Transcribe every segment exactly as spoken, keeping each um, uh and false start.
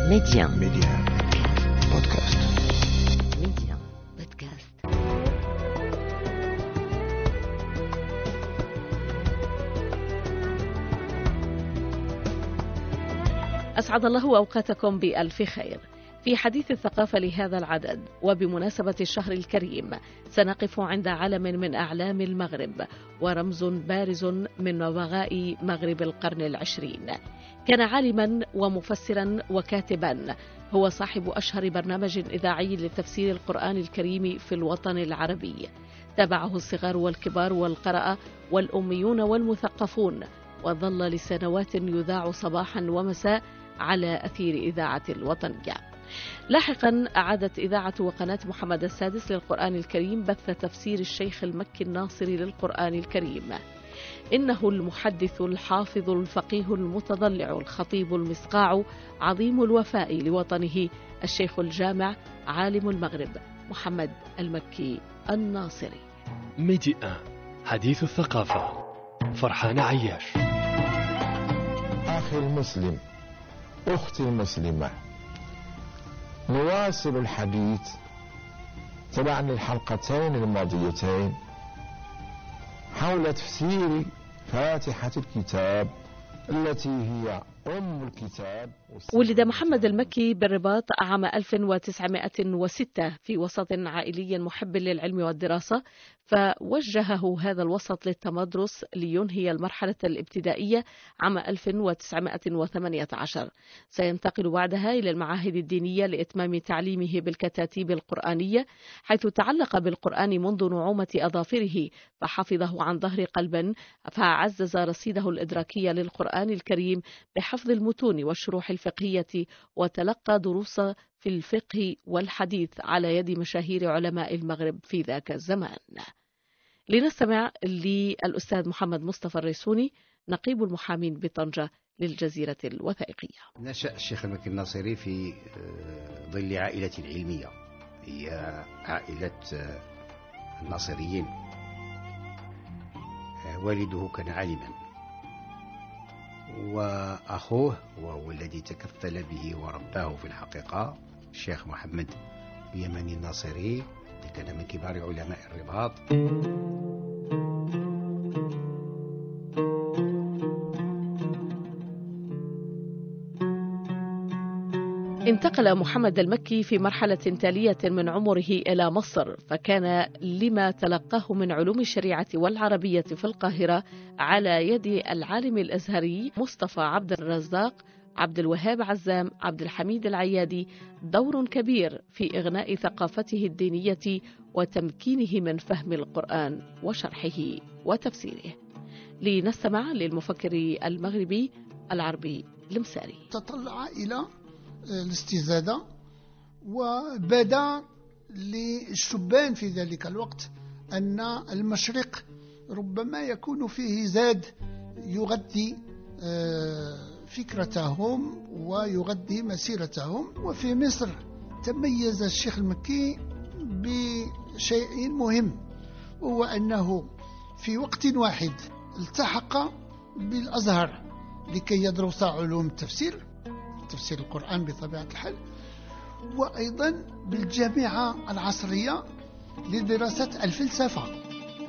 ميديان ميديان بودكاست. ميديان بودكاست. أسعد الله أوقاتكم بألف خير. في حديث الثقافة لهذا العدد وبمناسبة الشهر الكريم سنقف عند علم من أعلام المغرب ورمز بارز من نبغاء مغرب القرن العشرين. كان عالما ومفسرا وكاتبا، هو صاحب أشهر برنامج إذاعي لتفسير القرآن الكريم في الوطن العربي. تابعه الصغار والكبار والقراء والأميون والمثقفون، وظل لسنوات يذاع صباحا ومساء على أثير إذاعة الوطنية. لاحقا أعادت إذاعة وقناة محمد السادس للقرآن الكريم بث تفسير الشيخ المكي الناصري للقرآن الكريم. إنه المحدث الحافظ الفقيه المتضلع الخطيب المسقاع عظيم الوفاء لوطنه الشيخ الجامع عالم المغرب محمد المكي الناصري. ميديان حديث الثقافة. فرحان عياش. أخي المسلم، أختي المسلمة، نواصل الحديث تبعا للحلقتين الماضيتين حول تفسير فاتحة الكتاب التي هي أم الكتاب. ولد محمد المكي بالرباط عام ألف وتسعمائة وستة في وسط عائلي محب للعلم والدراسة، فوجهه هذا الوسط للتمدرس لينهي المرحلة الابتدائية عام ألف وتسعمائة وثمانية عشر. سينتقل بعدها إلى المعاهد الدينية لإتمام تعليمه بالكتاتيب القرآنية، حيث تعلق بالقرآن منذ نعومة أظافره فحفظه عن ظهر قلب، فعزز رصيده الإدراكي للقرآن الكريم بحفظ المتون والشروح الفقهية، وتلقى دروس في الفقه والحديث على يد مشاهير علماء المغرب في ذاك الزمان. لنستمع للأستاذ محمد مصطفى الريسوني نقيب المحامين بطنجة للجزيرة الوثائقية. نشأ الشيخ المكي الناصري في ظل عائلة علمية، هي عائلة الناصريين. والده كان عالما، وأخوه وهو الذي تكفل به ورباه في الحقيقة الشيخ محمد يمني الناصري، الذي كان من كبار علماء الرباط. انتقل محمد المكي في مرحلة تالية من عمره إلى مصر، فكان لما تلقاه من علوم الشريعة والعربية في القاهرة على يد العالم الأزهري مصطفى عبد الرزاق، عبد الوهاب عزام، عبد الحميد العيادي دور كبير في إغناء ثقافته الدينية وتمكينه من فهم القرآن وشرحه وتفسيره. لنستمع للمفكر المغربي العربي المساري. تطلع إلى الاستزادة، وبدا للشبان في ذلك الوقت أن المشرق ربما يكون فيه زاد يغذي فكرتهم ويغذي مسيرتهم. وفي مصر تميز الشيخ المكي بشيء مهم، وهو أنه في وقت واحد التحق بالأزهر لكي يدرس علوم التفسير، تفسير القرآن بطبيعة الحال، وأيضا بالجامعة العصرية لدراسة الفلسفة.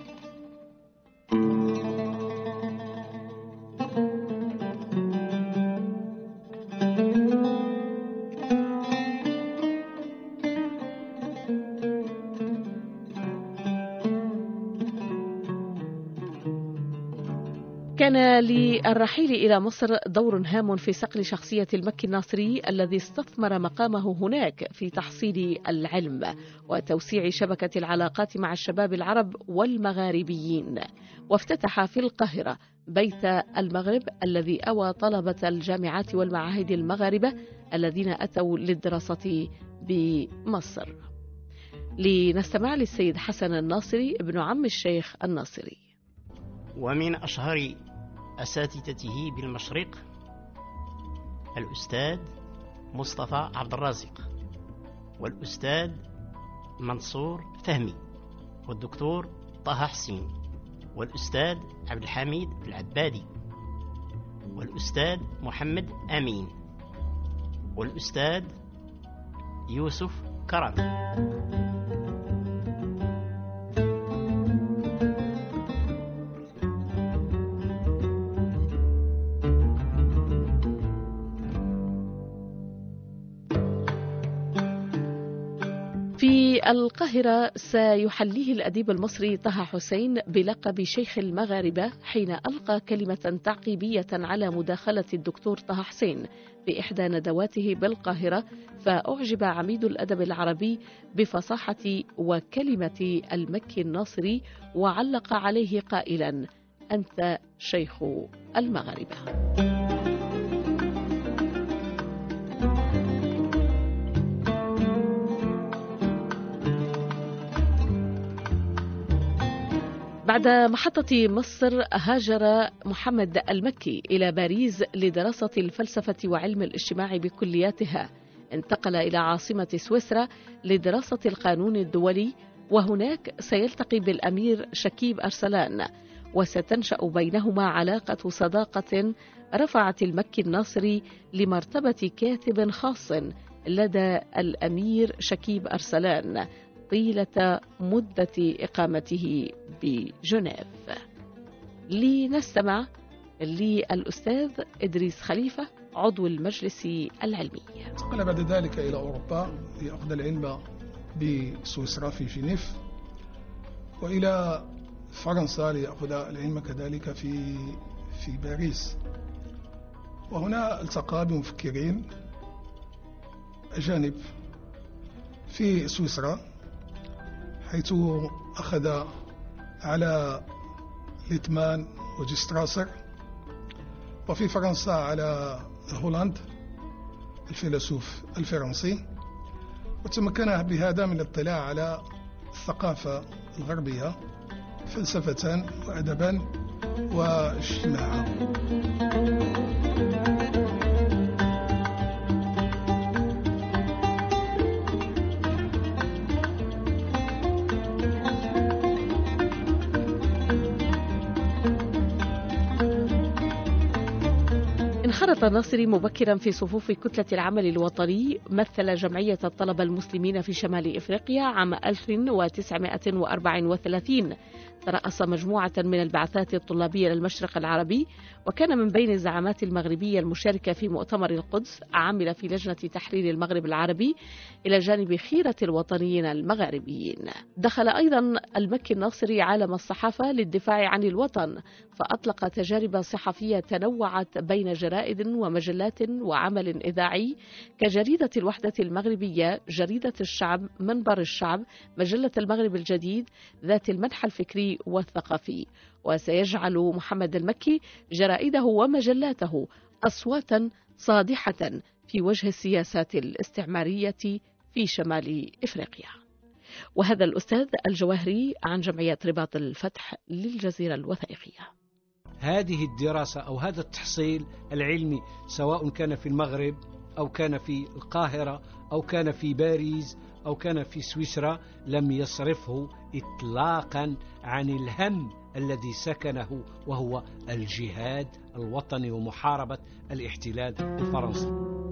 كان للرحيل إلى مصر دور هام في صقل شخصية المكي الناصري، الذي استثمر مقامه هناك في تحصيل العلم وتوسيع شبكة العلاقات مع الشباب العرب والمغاربيين، وافتتح في القاهرة بيت المغرب الذي أوى طلبة الجامعات والمعاهد المغاربة الذين أتوا للدراسة بمصر. لنستمع للسيد حسن الناصري ابن عم الشيخ الناصري. ومن أشهر أساتذته بالمشرق الأستاذ مصطفى عبد الرازق، والأستاذ منصور فهمي، والدكتور طه حسين، والأستاذ عبد الحميد العبادي، والأستاذ محمد أمين. والأستاذ يوسف كرم. في القاهرة سيحليه الأديب المصري طه حسين بلقب شيخ المغاربة حين ألقى كلمة تعقيبية على مداخلة الدكتور طه حسين في إحدى ندواته بالقاهرة، فأعجب عميد الأدب العربي بفصاحة وكلمة المكي الناصري وعلق عليه قائلا: أنت شيخ المغاربة. بعد محطة مصر هاجر محمد المكي إلى باريس لدراسة الفلسفة وعلم الاجتماع بكلياتها. انتقل إلى عاصمة سويسرا لدراسة القانون الدولي، وهناك سيلتقي بالأمير شكيب أرسلان، وستنشأ بينهما علاقة صداقة رفعت المكي الناصري لمرتبة كاتب خاص لدى الأمير شكيب أرسلان طيلة مدة إقامته بجنيف. لنستمع للأستاذ إدريس خليفة عضو المجلس العلمي. انتقل بعد ذلك إلى أوروبا ليأخذ العلم بسويسرا في جنيف، وإلى فرنسا ليأخذ العلم كذلك في في باريس. وهنا التقى بمفكرين أجانب في سويسرا، حيث أخذ على ليتمان وجستراسر، وفي فرنسا على هولاند الفيلسوف الفرنسي، وتمكن بهذا من الاطلاع على الثقافة الغربية فلسفة وأدبا واجتماعا. انخرط الناصري مبكرا في صفوف كتلة العمل الوطني، مثل جمعية الطلبة المسلمين في شمال إفريقيا عام ألف وتسعمائة وأربعة وثلاثين، ترأس مجموعة من البعثات الطلابية للمشرق العربي، وكان من بين الزعامات المغربية المشاركة في مؤتمر القدس. عمل في لجنة تحرير المغرب العربي إلى جانب خيرة الوطنيين المغاربيين. دخل أيضا المكي الناصري عالم الصحافة للدفاع عن الوطن، فأطلق تجارب صحفية تنوعت بين جرائد ومجلات وعمل إذاعي كجريدة الوحدة المغربية، جريدة الشعب، منبر الشعب، مجلة المغرب الجديد ذات المنحى الفكري والثقافي. وسيجعل محمد المكي جرائده ومجلاته أصواتا صادحة في وجه السياسات الاستعمارية في شمال إفريقيا. وهذا الأستاذ الجواهري عن جمعية رباط الفتح للجزيرة الوثائقية. هذه الدراسة أو هذا التحصيل العلمي سواء كان في المغرب أو كان في القاهرة أو كان في باريس أو كان في سويسرا لم يصرفه إطلاقا عن الهم الذي سكنه، وهو الجهاد الوطني ومحاربة الاحتلال الفرنسي.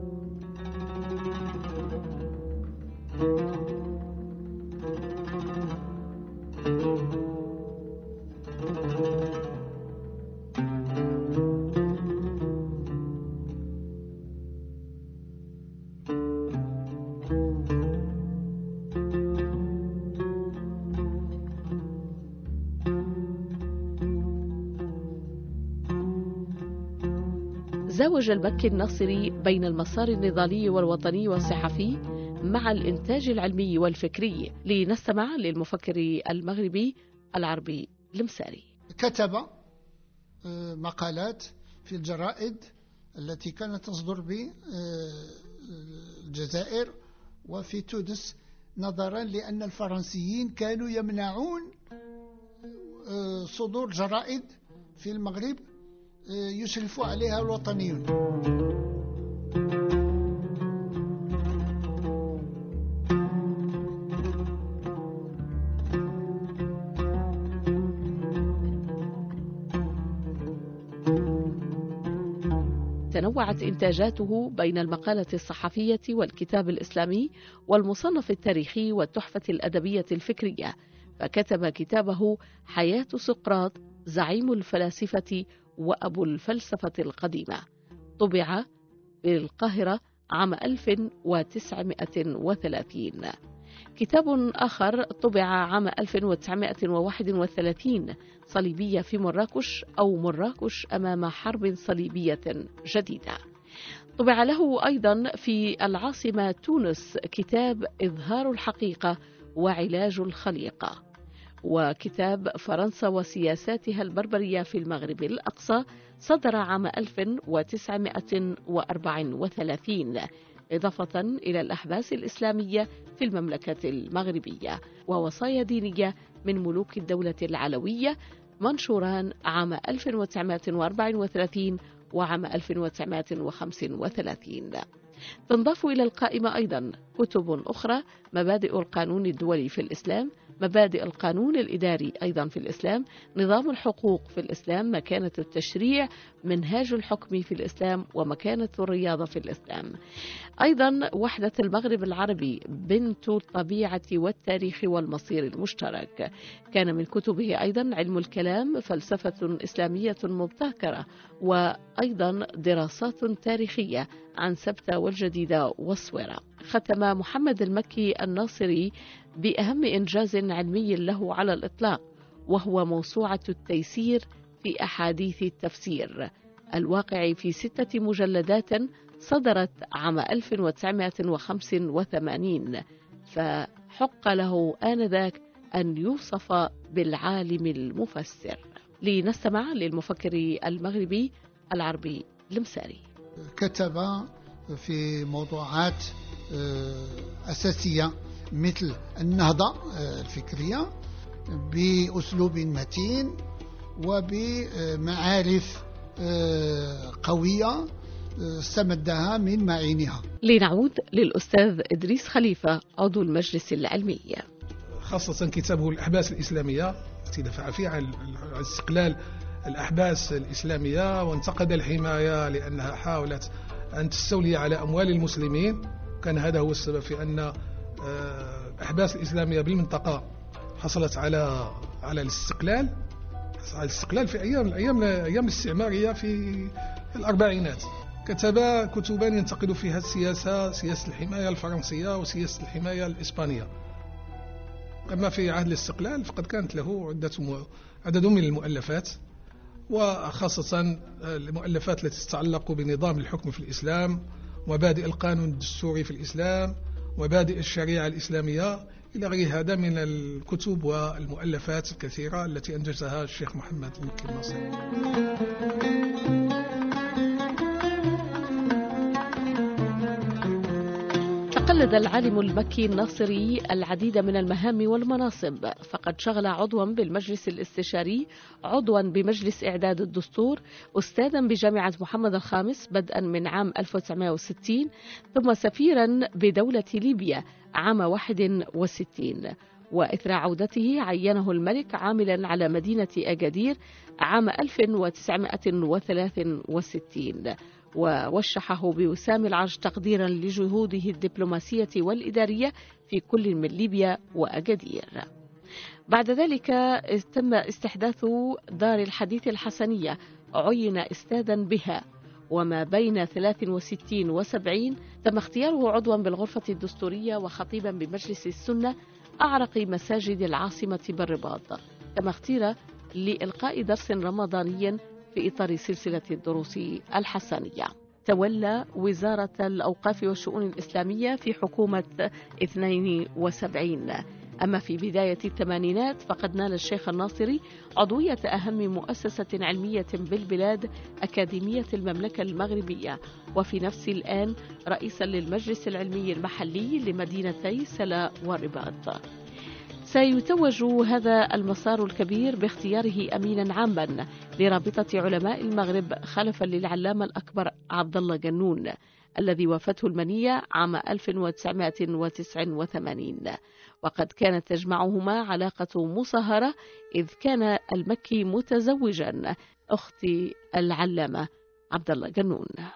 زوج المكي الناصري بين المسار النضالي والوطني والصحفي مع الإنتاج العلمي والفكري. لنستمع للمفكر المغربي العربي المساري. كتب مقالات في الجرائد التي كانت تصدر بالجزائر وفي تونس، نظرا لأن الفرنسيين كانوا يمنعون صدور جرائد في المغرب يشرف عليها الوطنيون. تنوعت إنتاجاته بين المقالة الصحفية والكتاب الإسلامي والمصنف التاريخي والتحفة الأدبية الفكرية، فكتب كتابه حياة سقراط زعيم الفلاسفة وأبو الفلسفة القديمة، طبع بالقاهرة عام ألف وتسعمائة وثلاثين. كتاب آخر طبع عام ألف وتسعمائة وواحد وثلاثين، صليبية في مراكش أو مراكش أمام حرب صليبية جديدة. طبع له أيضا في العاصمة تونس كتاب إظهار الحقيقة وعلاج الخليقة، وكتاب فرنسا وسياساتها البربرية في المغرب الأقصى صدر عام ألف وتسعمائة وأربعة وثلاثين، إضافة إلى الأحباس الإسلامية في المملكة المغربية ووصايا دينية من ملوك الدولة العلوية، منشوران عام ألف وتسعمائة وأربعة وثلاثين وعام ألف وتسعمائة وخمسة وثلاثين. تنضاف إلى القائمة أيضا كتب أخرى: مبادئ القانون الدولي في الإسلام، مبادئ القانون الإداري أيضا في الإسلام، نظام الحقوق في الإسلام، مكانة التشريع، منهاج الحكم في الإسلام، ومكانة الرياضة في الإسلام. أيضا وحدة المغرب العربي، بنت الطبيعة والتاريخ والمصير المشترك. كان من كتبه أيضا علم الكلام، فلسفة إسلامية مبتكرة، وأيضا دراسات تاريخية عن سبتة والجديدة والصويرة. ختم محمد المكي الناصري بأهم إنجاز علمي له على الإطلاق، وهو موسوعة التيسير في أحاديث التفسير، الواقع في ستة مجلدات، صدرت عام ألف وتسعمائة وخمسة وثمانين، فحق له آنذاك أن يوصف بالعالم المفسر. لنستمع للمفكر المغربي العربي المساري. كتب في موضوعات أساسية مثل النهضة الفكرية بأسلوب متين وبمعارف قوية استمدها من معينها. لنعود للأستاذ إدريس خليفة عضو المجلس العلمي. خاصة كتابه الأحباس الإسلامية التي دفع فيها عن استقلال الأحباس الإسلامية، وانتقد الحماية لأنها حاولت أن تستولي على أموال المسلمين. كان هذا هو السبب في أن الأحباس الإسلامية بالمنطقة حصلت على على الاستقلال على الاستقلال في أيام الأيام أيام الاستعمارية في الأربعينات. كتب كتبا ينتقد فيها السياسة، سياسة الحماية الفرنسية وسياسة الحماية الإسبانية. أما في عهد الاستقلال فقد كانت له عدة عدد من المؤلفات، وخاصة المؤلفات التي تتعلق بنظام الحكم في الإسلام، مبادئ القانون الدستوري في الإسلام، مبادئ الشريعة الإسلامية، إلى غير هذا من الكتب والمؤلفات الكثيرة التي أنجزها الشيخ محمد المكي الناصري. تقلد العالم المكي الناصري العديد من المهام والمناصب، فقد شغل عضوا بالمجلس الاستشاري، عضوا بمجلس إعداد الدستور، أستاذا بجامعة محمد الخامس بدءا من عام ألف وتسعمائة وستين، ثم سفيرا بدولة ليبيا عام واحد وستين، وإثر عودته عينه الملك عاملا على مدينة أجادير عام ألف وتسعمائة وثلاثة وستين، ووشحه بوسام العرش تقديرا لجهوده الدبلوماسية والإدارية في كل من ليبيا وأجادير. بعد ذلك تم استحداث دار الحديث الحسنية، عين استاذا بها، وما بين ثلاث وستين وسبعين تم اختياره عضوا بالغرفة الدستورية وخطيبا بمجلس السنة أعرق مساجد العاصمة بالرباط. تم اختيار لإلقاء درس رمضاني في إطار سلسلة الدروس الحسانية. تولى وزارة الأوقاف والشؤون الإسلامية في حكومة اثنين وسبعين. أما في بداية الثمانينات فقد نال الشيخ الناصري عضوية أهم مؤسسة علمية بالبلاد، أكاديمية المملكة المغربية، وفي نفس الآن رئيسا للمجلس العلمي المحلي لمدينتي سلا والرباط. سيتوج هذا المسار الكبير باختياره أمينا عاما لرابطة علماء المغرب خلفا للعلامة الأكبر عبد الله جنون الذي وافته المنية عام ألف وتسعمائة وتسعة وثمانين، وقد كانت تجمعهما علاقة مصاهرة إذ كان المكي متزوجا أخت العلامة عبد الله جنون.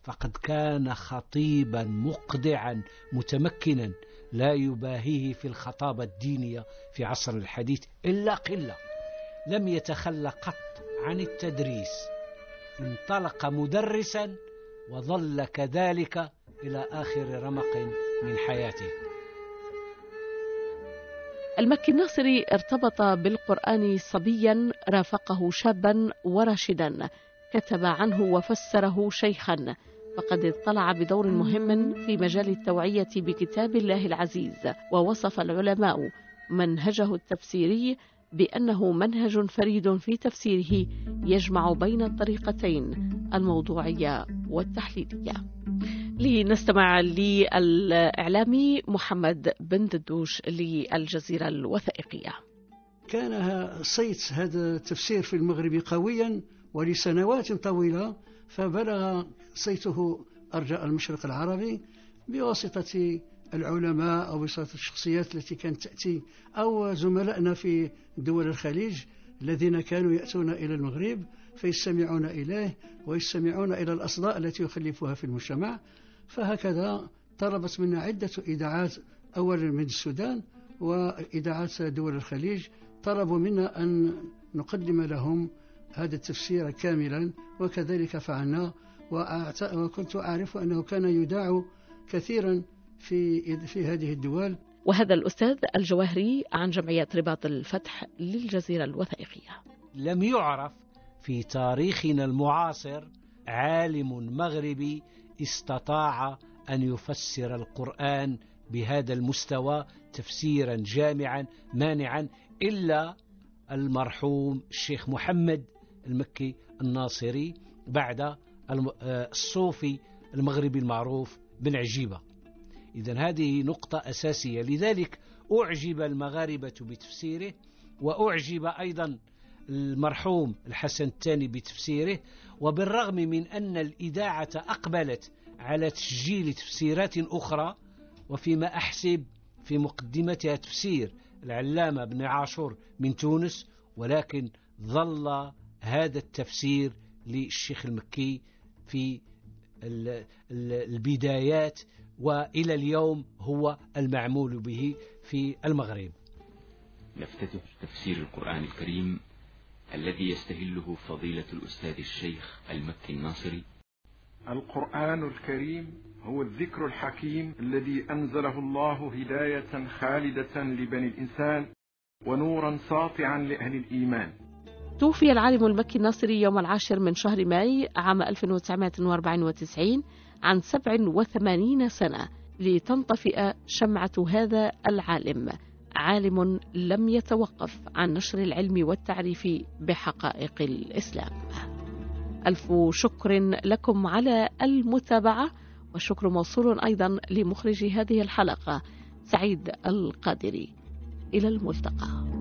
فقد كان خطيبا مقدعا متمكنا لا يباهيه في الخطابة الدينية في عصر الحديث إلا قلة. لم يتخلى قط عن التدريس، انطلق مدرسا وظل كذلك إلى آخر رمق من حياته. المكي الناصري ارتبط بالقرآن صبيا، رافقه شابا وراشدا، كتب عنه وفسره شيخا، فقد اطلع بدور مهم في مجال التوعية بكتاب الله العزيز. ووصف العلماء منهجه التفسيري بأنه منهج فريد في تفسيره يجمع بين الطريقتين الموضوعية والتحليلية. لنستمع للإعلامي محمد بن ددوش للجزيرة الوثائقية. كان صيت هذا التفسير في المغرب قويا ولسنوات طويلة، فبلغ صيته أرجاء المشرق العربي بواسطة العلماء أو بواسطة الشخصيات التي كانت تأتي أو زملائنا في دول الخليج الذين كانوا يأتون إلى المغرب فيستمعون إليه ويستمعون إلى الأصداء التي يخلفها في المجتمع. فهكذا طلبت منا عدة إذاعات، أولا من السودان وإذاعات دول الخليج، طلبوا منا أن نقدم لهم هذا التفسير كاملا، وكذلك فعلنا. وكنت أعرف أنه كان يذاع كثيرا في في هذه الدول. وهذا الأستاذ الجواهري عن جمعية رباط الفتح للجزيرة الوثائقية. لم يعرف في تاريخنا المعاصر عالم مغربي استطاع أن يفسر القرآن بهذا المستوى تفسيرا جامعا مانعا إلا المرحوم الشيخ محمد المكي الناصري، بعد الصوفي المغربي المعروف بن عجيبة. إذن هذه نقطة أساسية، لذلك أعجب المغاربة بتفسيره، وأعجب أيضا المرحوم الحسن الثاني بتفسيره. وبالرغم من أن الإذاعة أقبلت على تسجيل تفسيرات أخرى، وفيما أحسب في مقدمتها تفسير العلامة بن عاشور من تونس، ولكن ظل هذا التفسير للشيخ المكي في البدايات، وإلى اليوم هو المعمول به في المغرب. نفتتح تفسير القرآن الكريم الذي يستهله فضيلة الأستاذ الشيخ المكي الناصري. القرآن الكريم هو الذكر الحكيم الذي أنزله الله هداية خالدة لبني الإنسان ونورا ساطعا لأهل الإيمان. توفي العالم المكي الناصري يوم العاشر من شهر ماي عام ألف وتسعمائة وأربعة وتسعين عن سبع وثمانين سنة، لتنطفئ شمعة هذا العالم، عالم لم يتوقف عن نشر العلم والتعريف بحقائق الإسلام. ألف شكر لكم على المتابعة، والشكر موصول أيضا لمخرج هذه الحلقة سعيد القادري. إلى الملتقى.